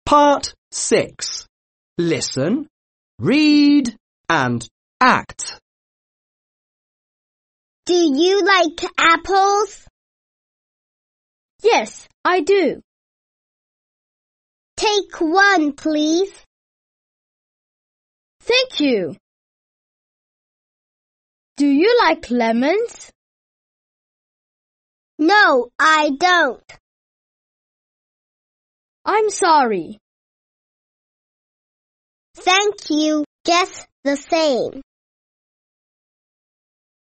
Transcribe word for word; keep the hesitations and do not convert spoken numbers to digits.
Part six. Listen, read and act. Do you like apples? Yes, I do. Take one, please. Thank you. Do you like lemons? No, I don't. I'm sorry. Thank you, just the same.